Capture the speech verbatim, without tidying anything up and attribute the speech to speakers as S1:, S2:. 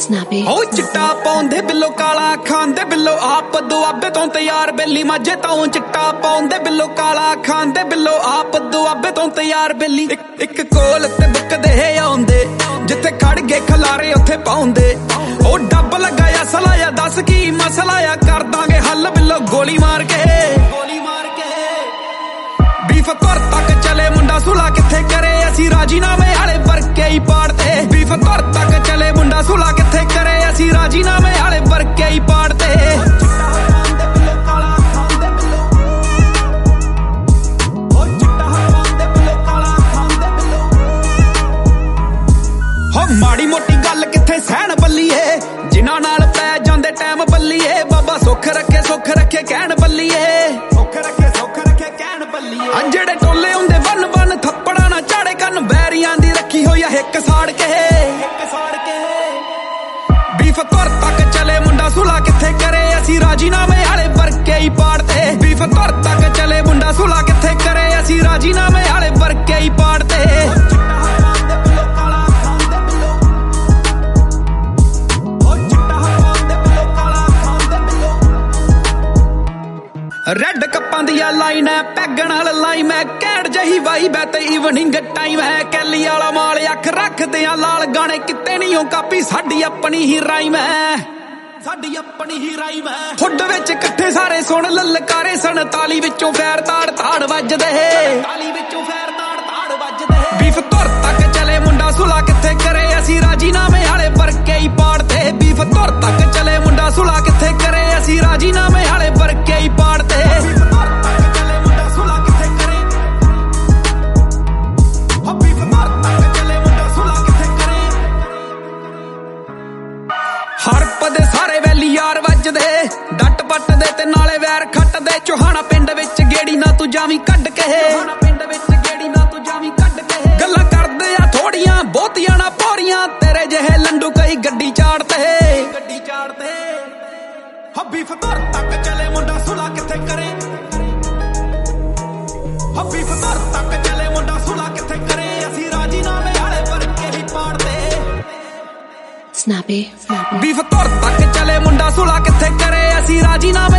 S1: Snappy
S2: ਹੋ ਚਿੱਟਾ ਪਾਉਂਦੇ ਬਿੱਲੋ ਕਾਲਾ ਖਾਂਦੇ ਬਿੱਲੋ ਆਪ ਦੁਆਬੇ ਤੋਂ ਤਿਆਰ ਬੇਲੀ ਮਾਝੇ ਤੋਂ ਚਿੱਟਾ ਪਾਉਂਦੇ ਬਿੱਲੋ ਕਾਲਾ ਖਾਂਦੇ ਬਿੱਲੋ ਆਪ ਦੁਆਬੇ ਤੋਂ ਤਿਆਰ ਬੇਲੀ ਇੱਕ ਕੋਲ ਤੇ ਬੁੱਕਦੇ ਆਉਂਦੇ ਜਿੱਥੇ ਖੜ ਗਏ ਖਲਾਰੇ ਉੱਥੇ ਪਾਉਂਦੇ ਉਹ ਡੱਬ ਲਗਾਇਆ ਸਲਾਇਆ ਦੱਸ ਕੀ ਮਸਲਾ ਆ ਕਰ ਦਾਂਗੇ ਹੱਲ ਬਿੱਲੋ ਗੋਲੀ ਮਾਰ ਕੇ ਗੋਲੀ ਮਾਰ ਕੇ ਬੀਫ ਤੁਰ ਤੱਕ ਚਲੇ ਮੁੰਡਾ ਸੁਲਾ ਕਿੱਥੇ ਕਰੇ ਅਸੀਂ ਰਾਜੀਨਾਮੇ ਵਾਲੇ ਵਰਕੇ ਹੀ ਪਾੜਦੇ ਬੀਫ ਤੁਰ ਤੱਕ ਚਲੇ ਮੁੰਡਾ ਸੁਲਾ ਕਿੱਥੇ ਕਰੇ ਅਸੀਂ ਰਾਜੀਨਾਮੇ ਵਾਲੇ ਵਰਕੇ ਹੀ ਪਾੜਦੇ ਮਾੜੀ ਮੋਟੀ ਗੱਲ ਕਿੱਥੇ ਸਹਿਣ ਬੱਲੀਏ ਜਿਨ੍ਹਾਂ ਨਾਲ ਪੈ ਜਾਂਦੇ ਟਾਈਮ ਬੱਲੀਏ ਬਾਬਾ ਸੁੱਖ ਰੱਖੇ ਸੁੱਖ ਰੱਖੇ ਕਹਿਣ ਬੱਲੀਏ ਸੁੱਖ ਰੱਖੇ ਸੁੱਖ ਰੱਖੇ ਕਹਿਣ ਬੱਲੀਏ ਆ ਜਿਹੜੇ ਟੋਲੇ ਹੁੰਦੇ ਬੰਨ ਬੰਨ ਥੱਪੜਾ ਨਾ ਝਾੜੇ ਕੰਨ ਬੈਰੀਆਂ ਦੀ ਰੱਖੀ ਹੋਈ ਆ ਹਿੱਕ ਸਾੜ ਕੇ ਹਿੱਕ ਸਾੜ ਕੇ ਬੀਫ ਤੁਰ ਤੱਕ ਚਲੇ ਮੁੰਡਾ ਸੁਲਾ ਕਿੱਥੇ ਕਰੇ ਅਸੀਂ ਰਾਜੀਨਾਮੇ ਵਾਲੇ ਵਰਕੇ ਹੀ ਪਾੜਦੇ ਬੀਫ ਤੁਰ ਤੱਕ ਚਲੇ ਮੁੰਡਾ ਸੁਲਾ ਕਿੱਥੇ ਕਰੇ ਅਸੀਂ ਰਾਜੀਨਾਮੇ ਵਾਲੇ ਵਰਕੇ ਹੀ ਪਾੜਦੇ ਰੈਡ ਕੱਪਾਂ ਦੀਆਂ ਲਾਈਨ ਐ ਪੈਗ ਨਾਲ ਲਾਈ ਮੈਂ ਕੈਂਡ ਜਹੀ ਵਾਈ ਬੈ ਤੇ ਈਵਨਿੰਗ ਟਾਈਮ ਹੈ ਕੈਲੀ ਵਾਲਾ ਮਾਲ ਅੱਖ ਰੱਖਦੇ ਆ ਲਾਲ ਗਾਣੇ ਕਿਤੇ ਨਹੀਂ ਉਹ ਕਾਪੀ ਸਾਡੀ ਆਪਣੀ ਹੀ ਰਾਈਮ ਹੈ ਸਾਡੀ ਆਪਣੀ ਹੀ ਰਾਈਮ ਹੈ ਹੁੱਡ ਵਿੱਚ ਇਕੱਠੇ ਸਾਰੇ ਸੁਣ ਲਲਕਾਰੇ ਸਣ ਤਾਲੀ ਵਿੱਚੋਂ ਫੈਰ ਤਾੜ ਤਾੜ ਵੱਜਦੇ ਤਾਲੀ ਵਿੱਚੋਂ ਫੈਰ ਤਾੜ ਤਾੜ ਵੱਜਦੇ ਬੀਫ ਤੁਰ ਤੱਕ ਚਲੇ ਮੁੰਡਾ ਸੁਲਾ ਕਿੱਥੇ ਕਰੇ ਅਸੀਂ ਰਾਜੀਨਾਮੇ ਵਾਲੇ ਵਰਕੇ ਹੀ ਪਾੜਦੇ ਬੀਫ ਤੁਰ ਤੱਕ ਚਲੇ ਮੁੰਡਾ ਸੁਲਾ ਕਿੱਥੇ ਕਰੇ ਅਸੀਂ ਰਾਜੀਨਾਮੇ ਵਾਲੇ ਵਰਕੇ ਹੀ ਪਾੜਦੇ ਹਰਪਦੇ ਸਾਰੇ ਵੈਲੀ ਯਾਰ ਵੱਜਦੇ ਡੱਟ ਪੱਟ ਦੇ ਤੇ ਨਾਲੇ ਵੈਰ ਖੱਟਦੇ ਚੋਹਾਣਾ ਪਿੰਡ ਵਿੱਚ ਗੇੜੀ ਨਾ ਤੂੰ ਜਾਵੀਂ ਕੱਢ ਕੇ ਚੋਹਾਣਾ ਪਿੰਡ ਵਿੱਚ ਗੇੜੀ ਨਾ ਤੂੰ ਜਾਵੀਂ ਕੱਢ ਕੇ ਗੱਲਾਂ ਕਰਦੇ ਆ ਥੋੜੀਆਂ ਬਹੁਤੀਆਂ ਨਾ ਪੋਰੀਆਂ ਤੇਰੇ ਜਿਹੇ ਲੰਡੂ ਕਈ ਗੱਡੀ ਚਾੜਦੇ ਗੱਡੀ ਚਾੜਦੇ ਹੱਬੀ ਫਤਰ ਤੱਕ ਚਲੇ ਮੁੰਡਾ ਸੁਲਾ ਕਿੱਥੇ ਕਰੇ ਹੱਬੀ ਫਤਰ ਤੱਕ ਚਲੇ ਮੁੰਡਾ ਸੁਲਾ ਕਿੱਥੇ ਕਰੇ ਅਸੀਂ ਰਾਜੀਨਾਮੇ ਵਾਲੇ ਵਰਕੇ ਹੀ ਪਾੜਦੇ
S1: Snappy
S2: ਬੀਫ ਤੁਰ ਤੱਕ ਚਲੇ ਮੁੰਡਾ ਸੁਲਾ ਕਿੱਥੇ ਕਰੇ ਅਸੀਂ ਰਾਜੀਨਾਮੇ